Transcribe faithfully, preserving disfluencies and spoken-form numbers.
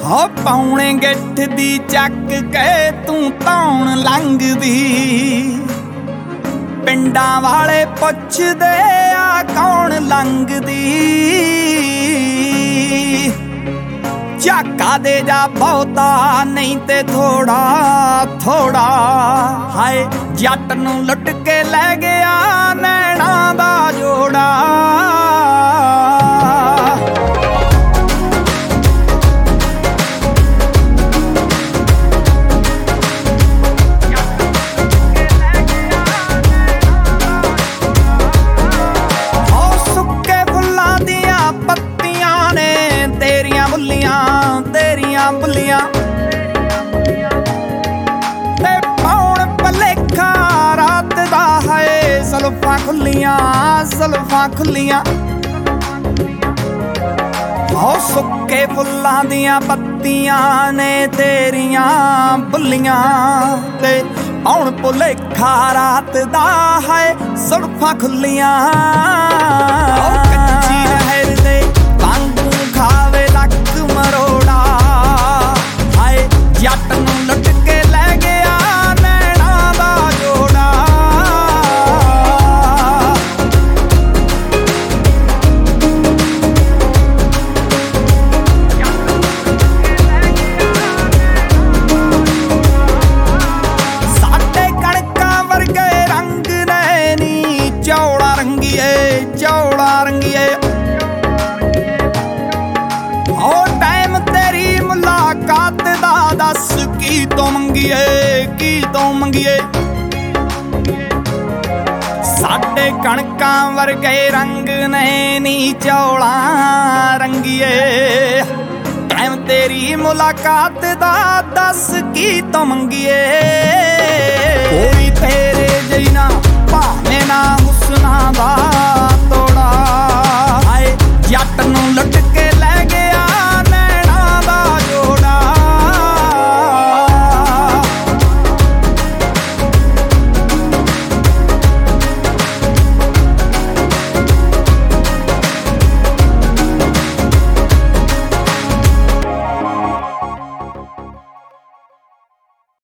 ਹੋ ਪੌਣੇ ਗਿੱਠ ਦੀ ਚੱਕ ਕੇ ਤੂੰ ਧੌਣ ਲੰਘਦੀ, ਪਿੰਡਾਂ ਵਾਲੇ ਪੁੱਛਦੇ ਆ ਕੌਣ ਲੰਘਦੀ। ਝਾਕਾ ਦੇ ਜਾ ਬਹੁਤਾ ਨਹੀਂ ਤੇ ਥੋੜਾ ਥੋੜਾ, ਹਾਏ ਜੱਟ ਨੂੰ ਲੁੱਟ ਕੇ ਲੈ ਗਿਆ ਨੈਣਾ ਦਾ ਜੋੜਾ। ਤੇਰੀਆਂ ਬੁੱਲੀਆਂ ਤੇ ਪੌਣ ਭਲੇਖਾ ਰਾਤ ਦਾ ਹੈ, ਜ਼ੁਲਫਾਂ ਖੁੱਲੀਆਂ ਜ਼ੁਲਫਾਂ ਖੁੱਲੀਆਂ। ਹੋ ਸੁੱਕੇ ਫੁੱਲਾਂ ਦੀਆਂ ਪੱਤੀਆਂ ਨੇ ਤੇਰੀਆਂ ਬੁੱਲੀਆਂ, ਤੇ ਪੌਣ ਭੁਲੇਖਾ ਰਾਤ ਦਾ ਹੈ, ਜ਼ੁਲਫਾਂ ਖੁੱਲੀਆਂ। ਕੱਚੀ ਨਹਿਰ ਦੇ ਵਾਂਗੂ ਖਾਵੇ ਲੱਕ ਮਰੋੜਾ, ਹਾਏ ਜੱਟ ਨੂੰ ਲੁੱਟ ਕੇ ਲੈ ਗਿਆ ਨੈਣਾ ਦਾ ਜੋੜਾ। ਸਾਡੇ ਕਣਕਾਂ ਵਰਗੇ ਰੰਗ ਨੇ ਨੀ, ਚੌੜਾ ਰੰਗੀਏ ਚੌੜਾ ਰੰਗੀਏ। ਮੁਲਾਕਾਤ ਦਾ ਦੱਸ ਕੀ ਤੋਂ ਮੰਗੀਏ ਕੀ ਤੋਂ ਮੰਗੀਏ। ਸਾਡੇ ਕਣਕਾਂ ਵਰਗੇ ਰੰਗ ਨੇ ਨੀ ਚੌਲਾਂ ਰੰਗੀਏ, ਟਾਈਮ ਤੇਰੀ ਮੁਲਾਕਾਤ ਦਾ ਦੱਸ ਕੀ ਤੋਂ ਮੰਗੀਏ।